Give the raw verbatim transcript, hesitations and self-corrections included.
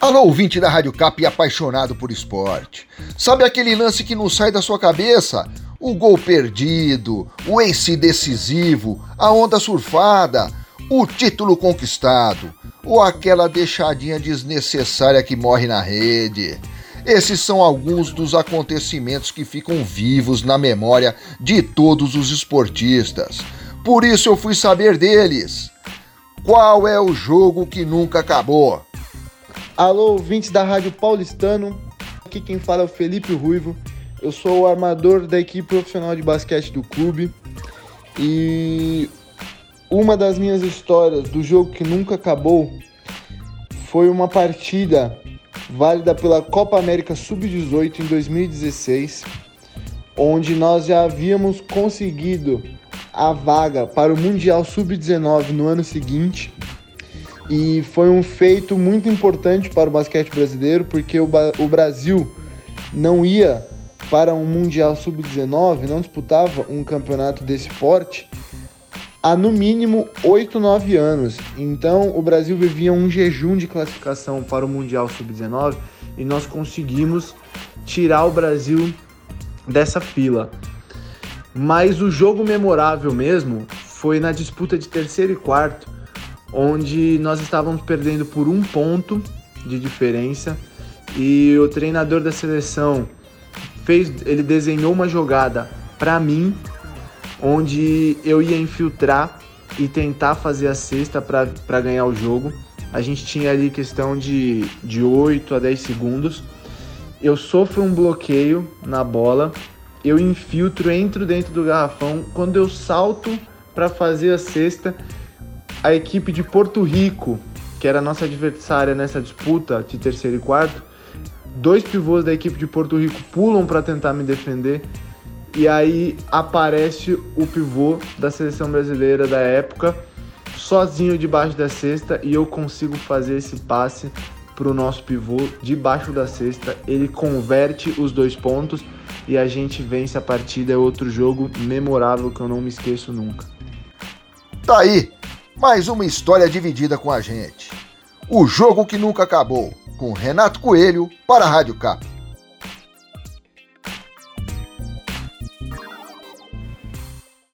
Alô, ouvinte da Rádio Cap e apaixonado por esporte. Sabe aquele lance que não sai da sua cabeça? O gol perdido, o ace decisivo, a onda surfada, o título conquistado, ou aquela deixadinha desnecessária que morre na rede. Esses são alguns dos acontecimentos que ficam vivos na memória de todos os esportistas. Por isso eu fui saber deles. Qual é o jogo que nunca acabou? Alô, ouvintes da Rádio Paulistano, aqui quem fala é o Felipe Ruivo, eu sou o armador da equipe profissional de basquete do clube e uma das minhas histórias do jogo que nunca acabou foi uma partida válida pela Copa América sub dezoito em dois mil e dezesseis, onde nós já havíamos conseguido a vaga para o Mundial sub dezenove no ano seguinte. E foi um feito muito importante para o basquete brasileiro, porque o, ba- o Brasil não ia para um Mundial sub dezenove, não disputava um campeonato desse porte há no mínimo oito, nove anos. Então o Brasil vivia um jejum de classificação para o Mundial sub dezenove e nós conseguimos tirar o Brasil dessa fila. Mas o jogo memorável mesmo foi na disputa de terceiro e quarto, onde nós estávamos perdendo por um ponto de diferença e o treinador da seleção fez, ele desenhou uma jogada para mim, onde eu ia infiltrar e tentar fazer a cesta para ganhar o jogo. A gente tinha ali questão de, de oito a dez segundos. Eu sofro um bloqueio na bola, eu infiltro, entro dentro do garrafão. Quando eu salto para fazer a cesta, a equipe de Porto Rico, que era a nossa adversária nessa disputa de terceiro e quarto, dois pivôs da equipe de Porto Rico pulam para tentar me defender e aí aparece o pivô da seleção brasileira da época sozinho debaixo da cesta e eu consigo fazer esse passe para o nosso pivô debaixo da cesta. Ele converte os dois pontos e a gente vence a partida. É outro jogo memorável que eu não me esqueço nunca. Tá aí, mais uma história dividida com a gente. O jogo que nunca acabou, com Renato Coelho para a Rádio Cap.